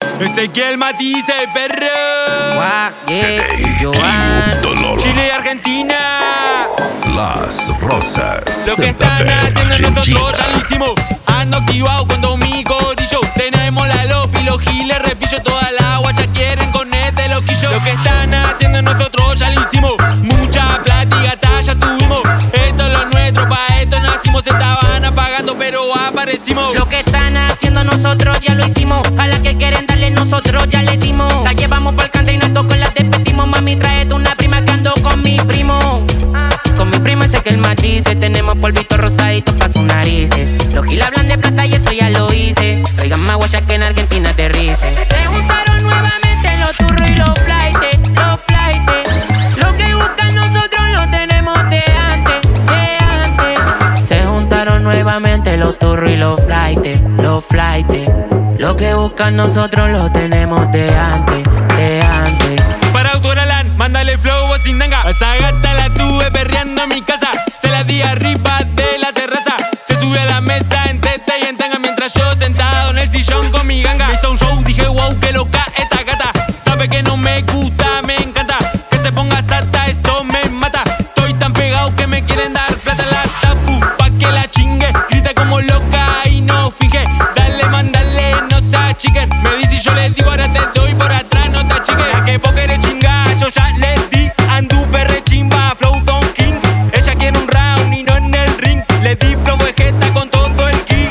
Ezequiel Matiz, el perro. Joan, Chile y Argentina. Las Rosas. Lo que están haciendo nosotros ya lo hicimos. Ando activado con todo mi corillo. Tenemos la lopi, los giles, repillo. Toda la guacha quieren con este loquillo. Lo que están haciendo nosotros ya lo hicimos. Mucha plata y gata ya tuvimos. Esto es lo nuestro, pa' esto nacimos. Estaban apagando pero aparecimos. lo que están haciendo nosotros ya lo hicimos. A la que quieren darle nosotros ya le dimos. La llevamos pa'l country y nosotros la despedimos. Mami, tráete una prima que ando con mi primo. Con mi primo Ezequiel Matiz. Tenemos polvito rosadito pa' sus narices. Los giles hablan de plata y eso ya lo hice. Traigan más guaya que en Argentina aterrice. Se juntaron nuevamente los turros y los flightes. Los flightes. Lo que buscan nosotros lo tenemos de antes. De antes. Se juntaron nuevamente los turros y los flightes. Los flightes. Lo que buscan nosotros lo tenemos de antes. De antes. Para Autoralan, mándale flow o sin tanga. A esa gata la tuve perreando en mi casa. Se la di arriba de la terraza. Se subió a la mesa en teta y en tanga. Mientras yo sentado en el sillón con mi ganga. Me hizo un show, dije wow, que loca esta gata. Sabe que no me gusta, me encanta. Que se ponga sata, eso me mata. Estoy tan pegado que me quieren dar plata. La tapu, pa' que la chingue. Grita como loca y no finge. Dale, mandale, no se achiquen. Me dice y yo le digo, ahora te doy por atrás, no te achiques. A que poker es chinga, yo ya le di. Anduve re chimba, flow Don King. Ella quiere un round y no en el ring. Le di flow vegeta con todo el kick.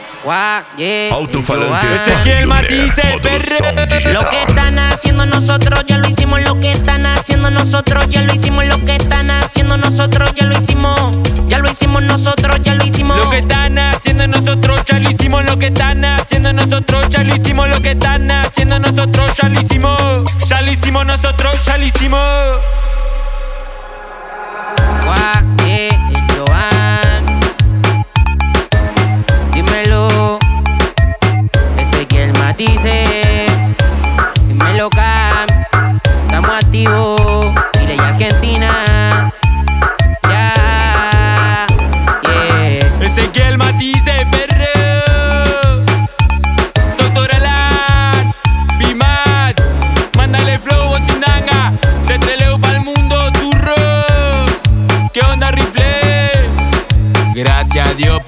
Alto-falante Ezequiel Matiz, el perro. Lo que están haciendo nosotros ya lo hicimos. Lo que están haciendo nosotros ya lo hicimos. Lo que están haciendo nosotros ya lo hicimos. Ya lo hicimos nosotros, ya lo hicimos. Lo que están haciendo nosotros ya lo hicimos. Lo que están haciendo nosotros ya lo hicimos. Lo que están haciendo nosotros ya lo hicimos. Ya lo hicimos nosotros, ya lo hicimos. El Joan. Dímelo. Ezequiel Matiz. Dímelo Cam. Estamos activos. Chile y Argentina. Ya. Ezequiel Matiz, el perro. Doctor Alan, B-Max. Mándale flow o chinanga. Te treleo pa'l mundo, turro. ¿Qué onda, replay? Gracias a Dios.